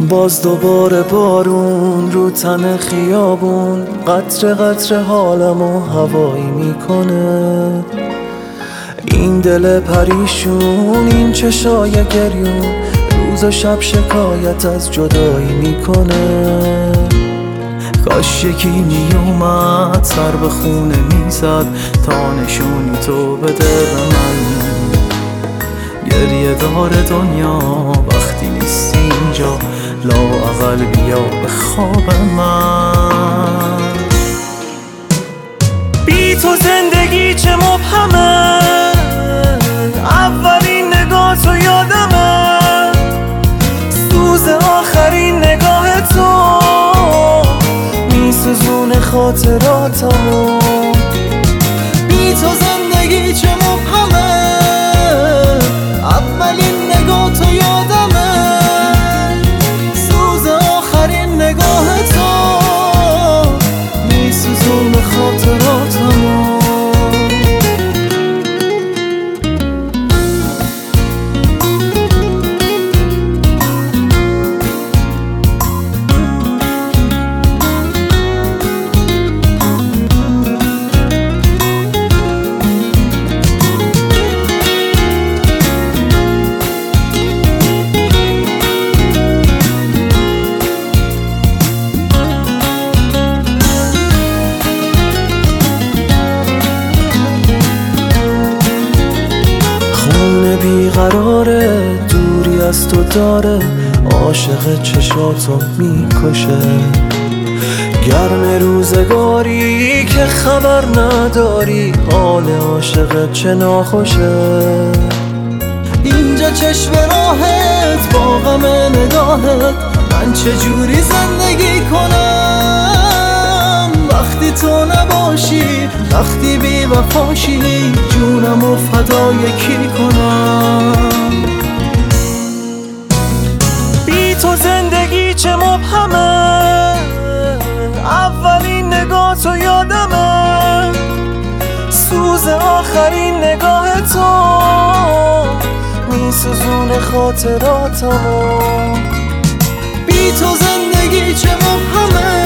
باز دوباره بارون رو تن خیابون، قطره قطره حالمو هوایی میکنه. این دل پریشون، این چشای گریون، روز و شب شکایت از جدایی میکنه. کاش یکی میومد سر به خونه میزد تا نشونی تو بده به من. گریه دار دنیا وقتی نیستی اینجا، لااقل بیا به خواب من. بی تو زندگی چه مبهمه، اولین نگاه تو یادمه، سوز آخرین نگاه تو میسوزونه خاطراتمو. بی تو زندگی چه مبهمه، اولین نگاه تو یادمه، سوز آخرین نگاه تو میسوزونه خاطراتمو. بیقراره، دوری از تو داره، عاشق چشاتو میکشه. گرم روزگاری که خبر نداری، حال عاشق چه ناخوشه. اینجا چشم راهت با غم نگاهت، من چجوری زندگی کنم وقتی تو نباشی، وقتی بی وفاشی، جونمو فدای کی کنم. بی تو زندگی چه مبهمه، اولین نگاه تو یادمه، سوز آخرین نگاه تو میسوزونه خاطراتمو. بی تو زندگی چه مبهمه،